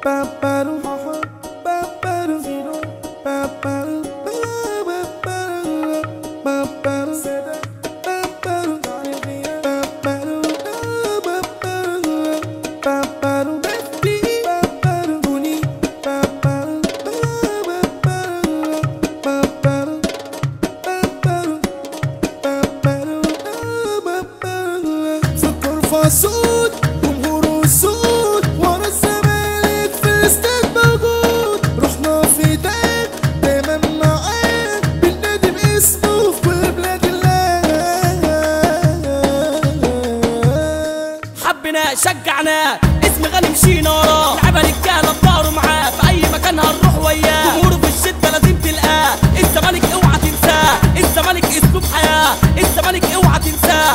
سود جمهور وسود ورا الزمالك في الاستاد موجود. رحنا في داك دايما معاك بالنادي باسمه في كل بلاد الله. حبنا شجعناه اسم غالي مشينا وراه. لعبة رجالة بظهره معاه في أي مكان هنروح وياه. جمهوره في الشدة لازم تلقاه. الزمالك اوعى تنساه. الزمالك اسلوب حياة. الزمالك اوعى تنساه.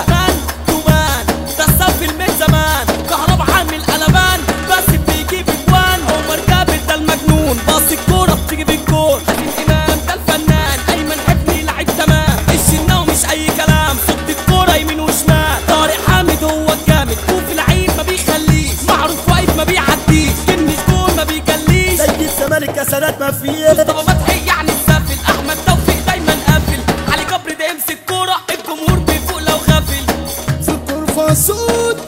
زمان كهربا عامل قلبان بس بيجيب اجوان. عمر جابر ده المجنون باص الكورة بتجيب الجول. حسين امام ده الفنان. ايمن حفني لعيب تمام. الشناوي مش اي كلام صد الكورة يمين وشمال. طارق حامد هو الجامد. كوفي لعيب ما بيخليش. معروف واقف ما بيعديش. كنش جول ما بيجليش. زي الزمالك يا سادات ما فيه. مصطفى فتحي يعني السافل. احمد توفيق دايما قافل. علي جبر ده يمسك كورة الجمهور بيفوق لو غافل. في الطرفة سود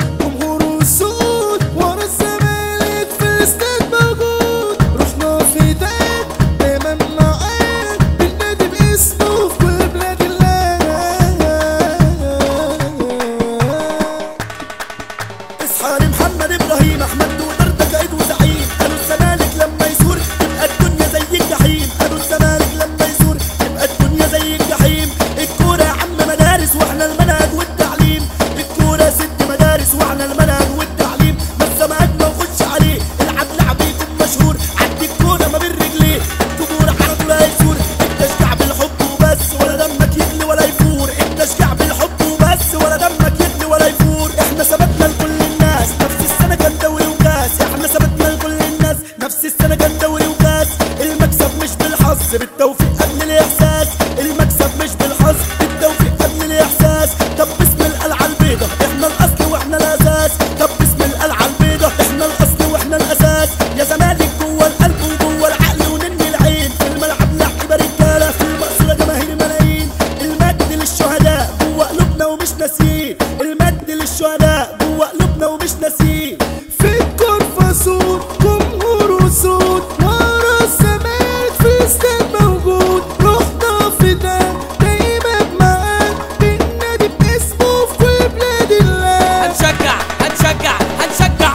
محمد ابراهيم احمد ودر ده قائد وزعيم. قالوا الزمالك لما يزور تبقى الدنيا زي الجحيم. قالوا الزمالك لما يزور تبقى الدنيا زي الجحيم. الكوره يا عم مدارس واحنا المنهج والتعليم. الكوره ست مدارس واحنا المنهج والتعليم. بس مقعدنا وخش عليه العب لعب يكون مشهور. عدي الكوره ما بين رجليه الجمهور على طول هيزور. التشجيع بالحب وبس ولا دمك يغلي ولا يفور. التشجيع بالحب وبس ولا دمك يغلي ولا يفور. احنا ثبتنا لكل نفس السنة كان دوري وكاس. احنا ثبتنا لكل الناس نفس السنة كان دوري وكاس. المكسب مش بالحظ بالتوفيق قبل الإحساس. المكسب مش بالحظ بالتوفيق قبل الإحساس. طب باسم القلعة البيضة احنا الأصل واحنا الأساس. طب باسم القلعة البيضة احنا الأصل واحنا الأساس. يا زمالك جوه القلب وجوه العقل ونني العين. في الملعب لعيبة رجالة في المقصورة جماهير ملايين. المجد للشهداء جوه قلوبنا ومش ناسيين. المجد للشهداء جوه قلوبنا ومش ناسيين. في الطرفة سود جمهور وسود ورا الزمالك في الاستاد موجود. رحنا في ده دايما معاه بالنادي باسمه في كل بلاد الله. هنشجع هنشجع هنشجع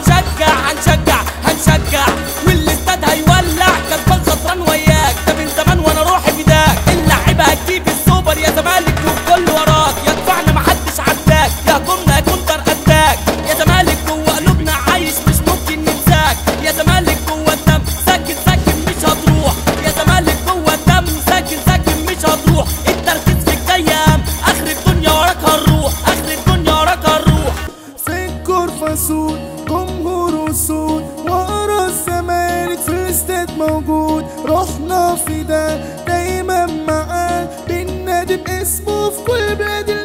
هنشجع والاستاد هيولع. كسبان خسران وياك ده من زمان وانا روحي فداك. اللعيبة هتجيب السوبر يا زمالك والكل وراك. يا دفعنا محدش عداك يا هجومنا يا كونتر اتاك. يا زمالك جوه قلوبنا عايش مش ممكن ننساك. يا زمالك جوه الدم ساكن ساكن مش هتروح. يا زمالك جوه الدم ساكن ساكن مش هتروح. التركيز في الجيام اخر الدنيا وراك هنروح. اخر الدنيا وراك هنروح. في الطرفة سود جمهور وسود ورا الزمالك في الاستاد موجود. رحنا في ده دايما معاه بالنادي باسمه في كل بلاد الله.